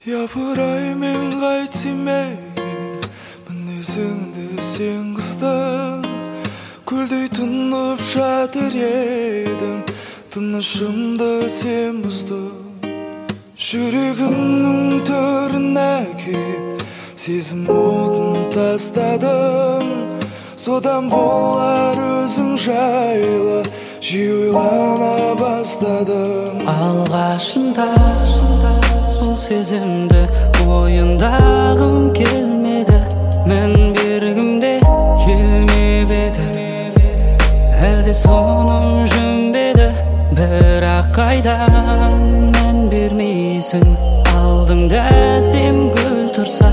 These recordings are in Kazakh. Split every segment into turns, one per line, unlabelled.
Япырай мен қайтсем екен, мінезіңді сен қыздың. Көлдей тұнып жатыр едім, тынышымды сен бұздың. Жүрегімнің төрін әкеп, сезім отын тастадың. Содан болар өзің жайлы жиі ойлана бастадым.
Алғашында бұл сезімді ойындағым келмеді, мен бергімде келмеп еді. Әлде соным жөнбеді, бірақ қайдан мән бермейсің. Алдыңда сен гүл тұрса,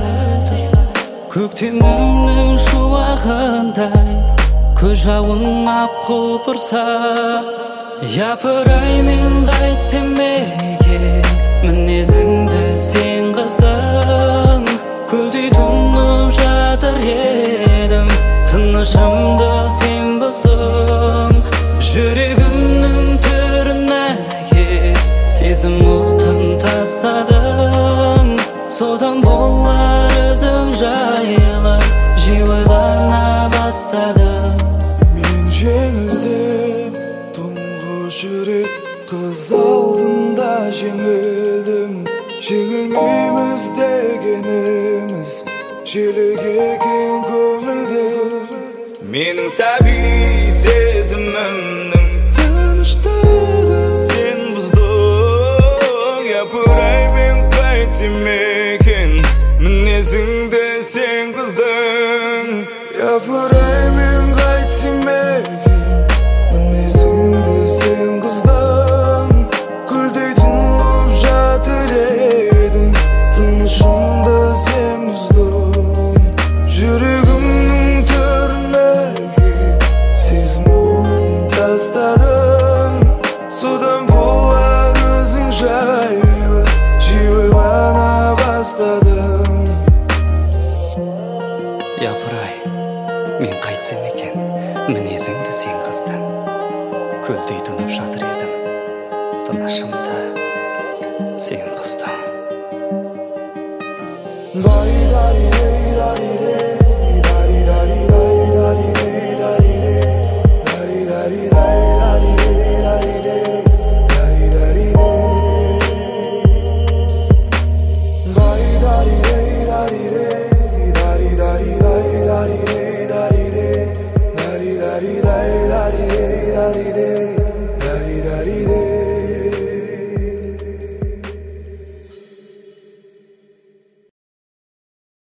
көктемнің шуағындай көз жауын ап құлпырса. Япырай мен қайтсем екен, мінезіңді сен қыздың. Көлдей тұнып жатыр едім, тынышымды сен бұздың. Жүрегімнің түрін әкеп, сезім отын тастадың. Содан болар өзің жайлы жиі ойлана бастадым.
Мен жеңілдім, тұңғыш жүрек қыз алдында жеңілдім. Жеңілмейміз дегеніміз желік екен көңілді. Менің сәби сезімімнің тыныштығын сен бұздың. Япырай мен қайтсем екен, мінезіңді сен қыздың. Япырай мен қайтсем екен, мінезіңді сен қыздың. Көлдей тұнып жатыр едің, тынышымды сен бұздың. Жүрегімнің төрін әкеп, сезім отын тастадың. Содан болар өзің жайлы жиі ойлана бастадым.
Япырай, мен қайтсем екен, мінезіңді сен қыздың. Көлдей тұнып жатыр едім, тынышымды сен бұздың.